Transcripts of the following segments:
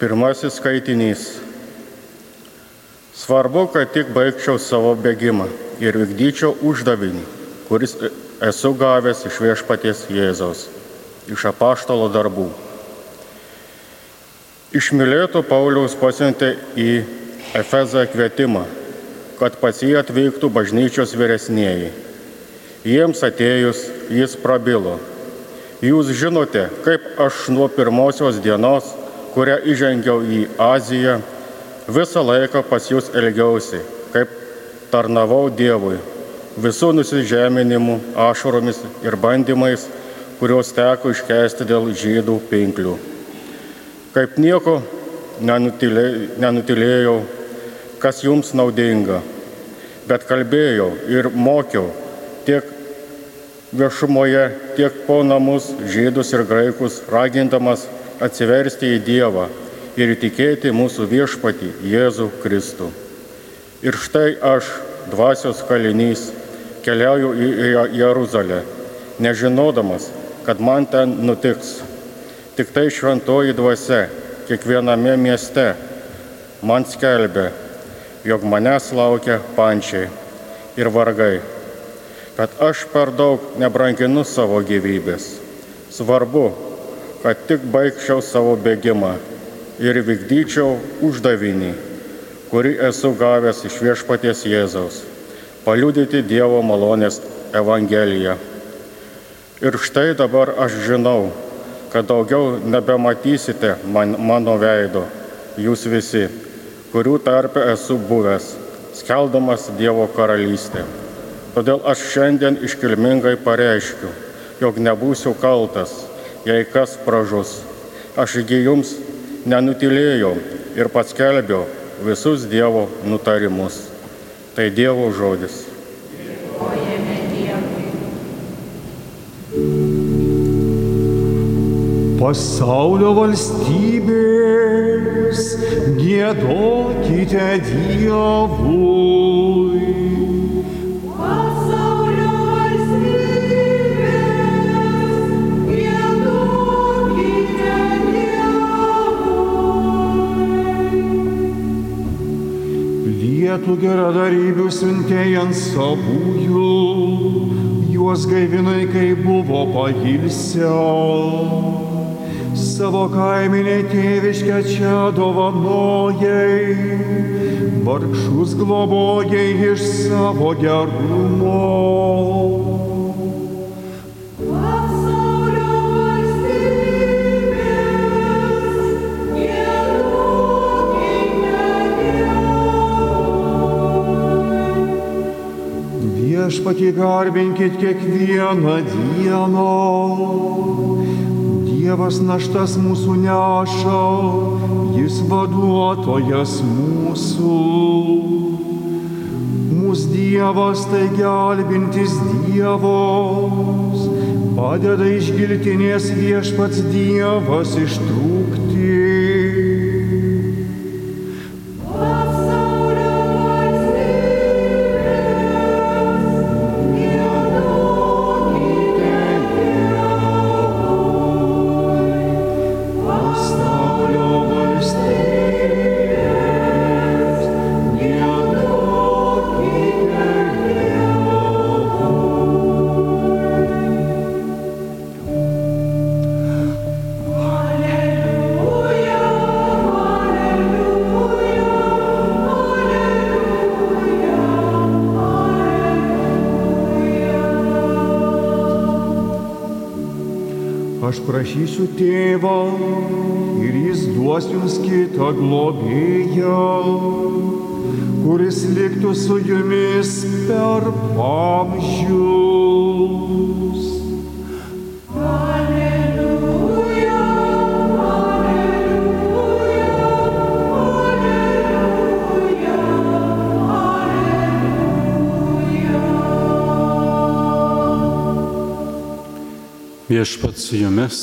Pirmasis skaitinys. Svarbu, kad tik baigčiau savo bėgimą ir vykdyčiau uždavinį, kuris esu gavęs iš Viešpaties Jėzaus, iš apaštalo darbų. Iš Mileto Pauliaus pasiuntė į Efezą kvietimą, kad pas jį atvyktų bažnyčios vyresnieji. Jiems atėjus jis prabilo: jūs žinote, kaip aš nuo pirmosios dienos, kurią įžengiau į Aziją, visą laiką pas jūs elgiausi, kaip tarnavau Dievui, visų nusižeminimų, ašaromis ir bandymais, kuriuos teko iškęsti dėl žydų pinklių. Kaip nieko nenutilėjau, kas jums naudinga, bet kalbėjau ir mokiau tiek viešumoje, tiek po namus žydus ir graikus, ragindamas atsiversti į Dievą ir įtikėti mūsų Viešpatį Jėzų Kristų. Ir štai aš, dvasios kalinys, keliauju į Jeruzalę, nežinodamas, kad man ten nutiks. Tik tai šventoji dvasia kiekviename mieste man skelbia, jog manęs laukia pančiai ir vargai. Bet aš per daug nebranginu savo gyvybės. Svarbu, kad tik baigčiau savo bėgimą ir vykdyčiau uždavinį, kurį esu gavęs iš Viešpaties Jėzaus, paliudyti Dievo malonės Evangeliją. Ir štai dabar aš žinau, kad daugiau nebematysite mano veido, jūs visi, kurių tarpe esu buvęs, skeldamas Dievo karalystę. Todėl aš šiandien iškilmingai pareiškiu, jog nebūsiu kaltas, jei kas pražus. Aš iki jums nenutilėjau ir paskelbiau visus Dievo nutarimus. Tai Dievo žodis. Dėkojame Dievui. Pasaulio valstybės, giedokite Dievui. Lietų geradarybių siuntėjai ant savųjų, juos gaivinai, kai buvo pailsę. Savo kaiminiai tėviškę čia dovanojai, vargšus globojai iš savo gerumo. Viešpatį garbinkit kiekvieną dieną. Dievas naštas mūsų neša, jis vaduotojas mūsų. Mūsų Dievas tai gelbintis Dievas, padeda iš giltinės Viešpats Dievas ištrūkti. Aš prašysiu Tėvą ir jis duos jums kitą globėją, kuris liktų su jumis per amžius. Alleluja, alleluja, alleluja, alleluja. Viešpats su jumis.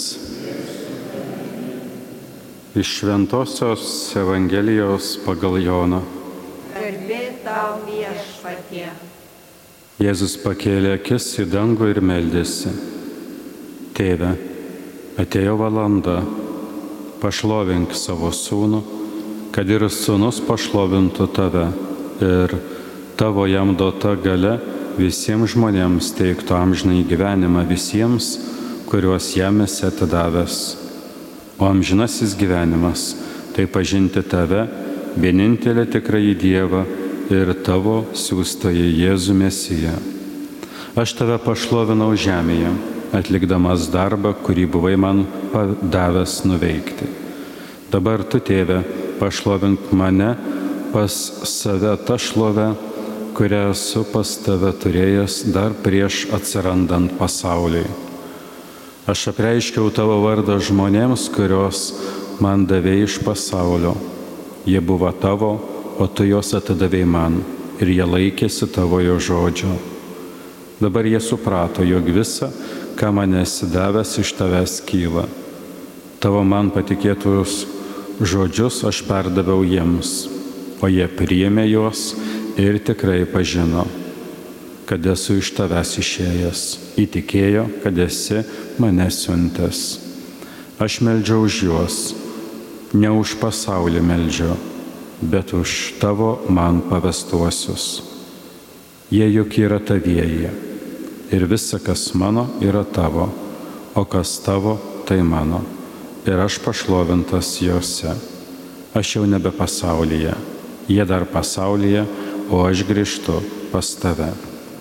Iš Šventosios Evangelijos pagal Joną. Garbė tau, Viešpatie. Jėzus pakėlė akis į dangų ir meldėsi: Tėve, atėjo valanda, pašlovink savo sūnų, kad ir sūnus pašlovintų tave ir tavo jam duota galia visiems žmonėms teiktų amžinąjį gyvenimą visiems, kuriuos jam esi atidavęs. O amžinasis gyvenimas – tai pažinti tave, vienintelį tikrąjį Dievą ir tavo siųstąjį Jėzų Mesiją. Aš tave pašlovinau žemėje, atlikdamas darbą, kurį buvai man davęs nuveikti. Dabar tu, Tėve, pašlovink mane pas save tą šlovę, kurią esu pas tave turėjęs dar prieš atsirandant pasauliui. Aš apreiškiau tavo vardą žmonėms, kurios man davėjai iš pasaulio. Jie buvo tavo, o tu juos atidavėjai man, ir jie laikėsi tavojo žodžio. Dabar jie suprato, jog visa, ką man esi davęs, iš tavęs kyla. Tavo man patikėtus žodžius aš perdaviau jiems, o jie priėmė juos ir tikrai pažino, kad esu iš tavęs išėjęs, įtikėjo, kad esi mane siuntęs. Aš meldžiau už juos, ne už pasaulį meldžiu, bet už tavo man pavestuosius. Jie juk yra tavieji, ir visa, kas mano, yra tavo, o kas tavo, tai mano, ir aš pašlovintas juose. Aš jau nebe pasaulyje, jie dar pasaulyje, o aš grįžtu pas tave.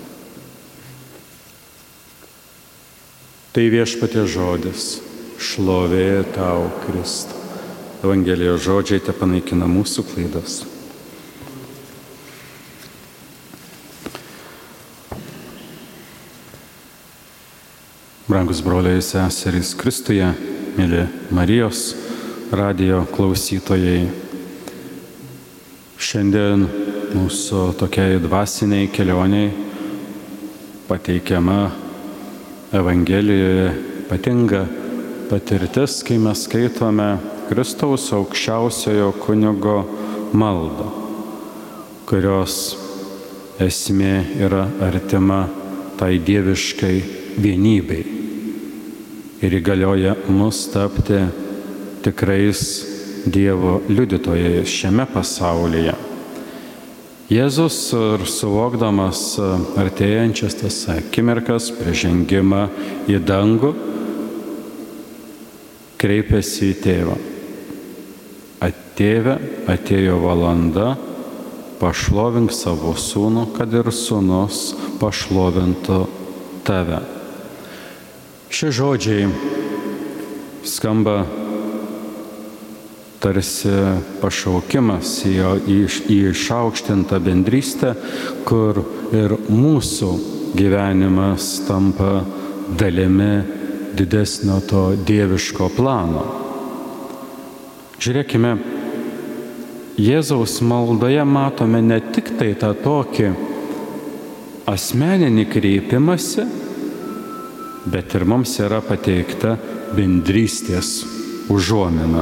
Tai Viešpaties žodis, šlovė tau, Kristau. Evangelijos žodžiai te panaikina mūsų klaidas. Brangus broliai ir seserys Kristuje, mėly Marijos radijo klausytojai, šiandien mūsų tokiai dvasiniai kelioniai pateikiama Evangelijoje ypatinga patirtis, kai mes skaitome Kristaus aukščiausiojo kunigo maldą, kurios esmė yra artima tai dieviškai vienybei ir įgalioja mus tapti tikrais Dievo liudytojais šiame pasaulyje. Jėzus ir suvokdamas artėjančias tas akimirkas prieš žengimą į dangų, kreipėsi į Tėvą. Tėve, atėjo valanda, pašlovink savo sūnų, kad ir sūnus pašlovintų tave. Šie žodžiai skamba tarsi pašaukimas į išaukštintą bendrystę, kur ir mūsų gyvenimas tampa dalimi didesnio to dieviško plano. Žiūrėkime, Jėzaus maldoje matome ne tik tai tą tokį asmeninį kreipimąsi, bet ir mums yra pateikta bendrystės užuomina.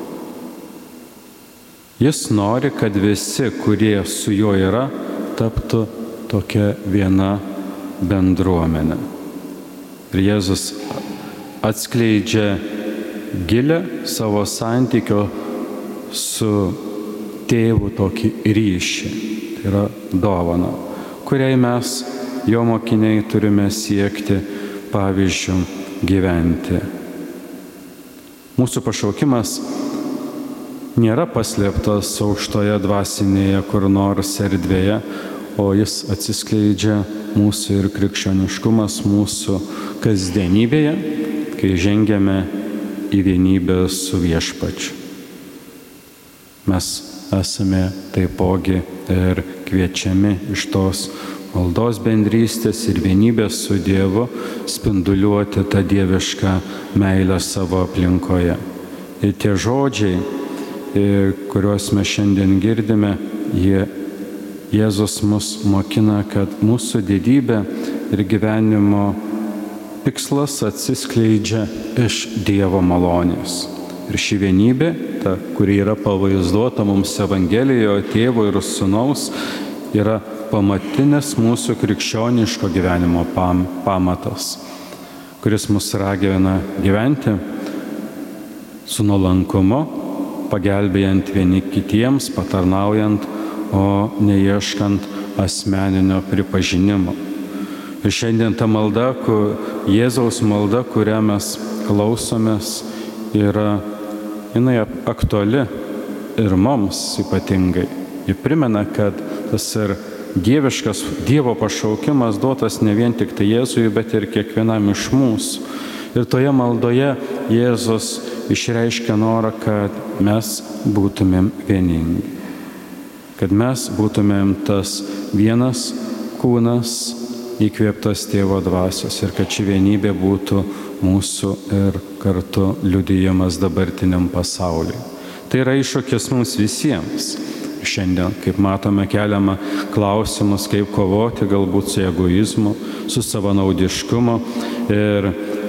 Jis nori, kad visi, kurie su juo yra, taptų tokia viena bendruomenė. Ir Jėzus atskleidžia gilę savo santykio su Tėvu tokį ryšį, tai yra dovana, kuriai mes, jo mokiniai, turime siekti pavyzdžių gyventi. Mūsų pašaukimas nėra paslėptas aukštoje dvasinėje kur nors erdvėje, o jis atsiskleidžia mūsų ir krikščioniškumas mūsų kasdienybėje, kai žengiame į vienybę su Viešpačiu. Mes esame taipogi ir kviečiami iš tos maldos bendrystės ir vienybės su Dievu spinduliuoti tą dievišką meilę savo aplinkoje. Ir tie žodžiai, kuriuos mes šiandien girdime, Jėzus mus mokina, kad mūsų didybė ir gyvenimo tikslas atsiskleidžia iš Dievo malonės. Ir ši vienybė, ta, kuri yra pavaizduota mums Evangelijoje, Tėvo ir Sūnaus, yra pamatinis mūsų krikščioniško gyvenimo pamatas, kuris mus ragina gyventi su nuolankumu, pagelbėjant vieni kitiems, patarnaujant, o neieškant asmeninio pripažinimo. Ir šiandien ta malda, Jėzaus malda, kurią mes klausomės, jinai aktuali ir mums ypatingai. Ji primena, kad tas ir dieviškas Dievo pašaukimas duotas ne vien tik tai Jėzui, bet ir kiekvienam iš mūsų. Ir toje maldoje Jėzus išreiškia norą, kad mes būtumėm vieningi. Kad mes būtumėm tas vienas kūnas įkvėptas Tėvo dvasios ir kad ši vienybė būtų mūsų ir kartu liudijimas dabartiniam pasauliui. Tai yra iššūkis mums visiems. Šiandien, kaip matome, keliama klausimus, kaip kovoti galbūt su egoizmu, su savanaudiškumu ir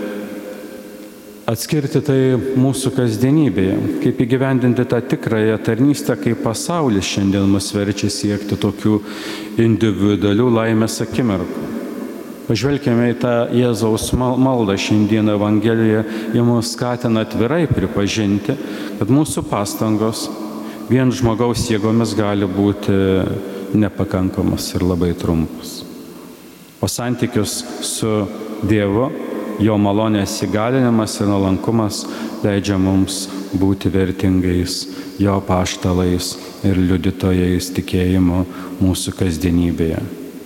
atskirti tai mūsų kasdienybėje, kaip įgyvendinti tą tikrąją tarnystę, kaip pasaulis šiandien mus verčia siekti tokių individualių laimės akimirkų. Pažvelkime į tą Jėzaus maldą šiandien Evangelijoje, ji mus skatina atvirai pripažinti, kad mūsų pastangos vien žmogaus jėgomis gali būti nepakankamas ir labai trumpas. O santykius su Dievu, jo malonės įgalinimas ir nuolankumas leidžia mums būti vertingais jo apaštalais ir liudytojais tikėjimo mūsų kasdienybėje.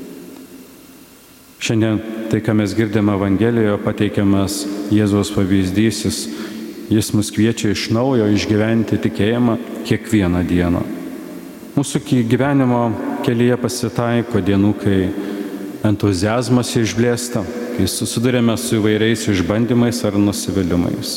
Šiandien tai, ką mes girdime Evangelijoje, pateikiamas Jėzaus pavyzdys, jis mus kviečia iš naujo išgyventi tikėjimą kiekvieną dieną. Mūsų gyvenimo kelyje pasitaiko dienų, kai entuziazmas išblėsta, kai susidurėme su įvairiais išbandymais ar nusivylimais.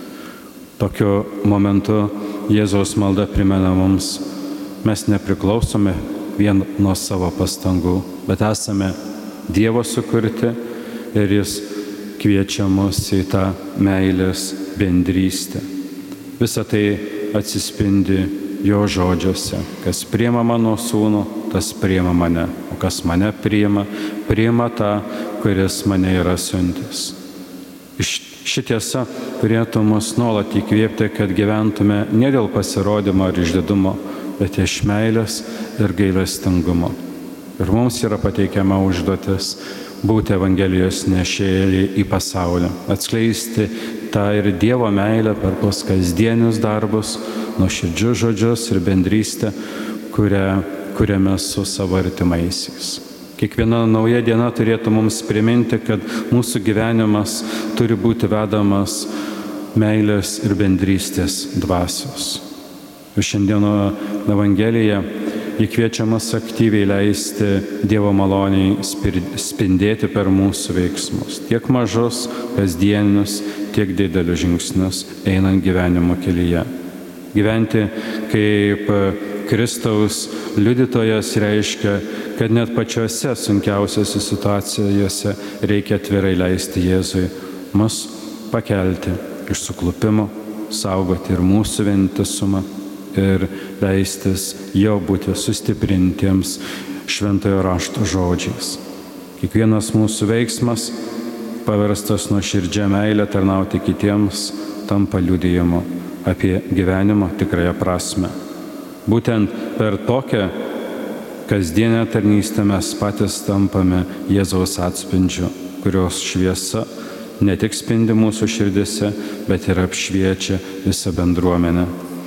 Tokiu momentu Jėzaus malda primena mums, mes nepriklausome vien nuo savo pastangų, bet esame Dievo sukurti ir jis kviečia mus į tą meilės bendrystę. Visa tai atsispindi jo žodžiuose. Kas priima mano sūnų, tas priima mane. O kas mane priima, priima tą, kuris mane yra siuntęs. Ši tiesa turėtų mus nuolat įkvėpti, kad gyventume ne dėl pasirodymo ar išdidumo, bet iš meilės ir gailestingumo. Ir mums yra pateikiama užduotis būti Evangelijos nešėjai į pasaulį, atskleisti tą ir Dievo meilę per tuos kasdienius darbus, nuoširdžius žodžius ir bendrystę, kuriame su savo artimaisiais. Kiekviena nauja diena turėtų mums priminti, kad mūsų gyvenimas turi būti vedamas meilės ir bendrystės dvasios. Ir šiandieno Evangelija kviečia mus aktyviai leisti Dievo maloniai spindėti per mūsų veiksmus, tiek mažus, kasdienius, tiek didelius žingsnius einant gyvenimo kelyje. Gyventi kaip Kristaus liudytojas reiškia, kad net pačiose sunkiausiose situacijose reikia atvirai leisti Jėzui mus pakelti iš suklupimo, saugoti ir mūsų vientisumą ir leistis jo būti sustiprintiems šventojo rašto žodžiais. Kiekvienas mūsų veiksmas, paverstas nuoširdžia meilė tarnauti kitiems, tampa liudijimu apie gyvenimo tikrąją prasme. Būtent per tokią kasdienę tarnystę mes patys tampame Jėzaus atspindžiu, kurios šviesa ne tik spindi mūsų širdise, bet ir apšviečia visą bendruomenę.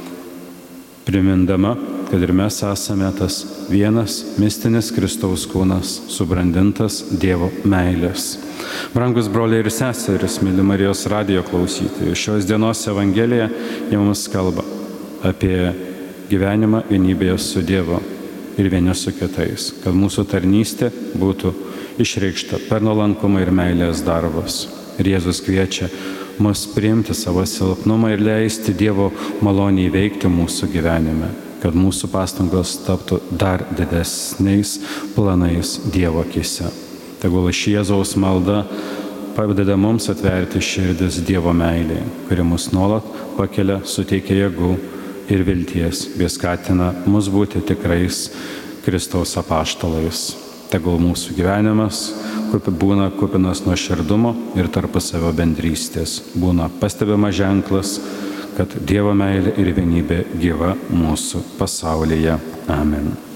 Primindama, kad ir mes esame tas vienas mistinis Kristaus kūnas, subrandintas Dievo meilės. Brangus broliai ir seserys, myli Marijos radijo klausytojai, šios dienos Evangelija mums kalba apie gyvenimą vienybėje su Dievu ir vieni su kitais, kad mūsų tarnystė būtų išreikšta per nuolankumą ir meilės darbus. Ir Jėzus kviečia mus priimti savo silpnumą ir leisti Dievo maloniai veikti mūsų gyvenime, kad mūsų pastangos taptų dar didesniais planais Dievo akyse. Tegul ši Jėzaus malda padeda mums atverti širdis Dievo meilėje, kuri mus nuolat pakelia, suteikia jėgų ir vilties, bei skatina mus būti tikrais Kristaus apaštalais. Tegul mūsų gyvenimas būna kupinas nuoširdumo ir tarpusavio bendrystės, būna pastebimas ženklas, kad Dievo meilė ir vienybė gyva mūsų pasaulyje. Amen.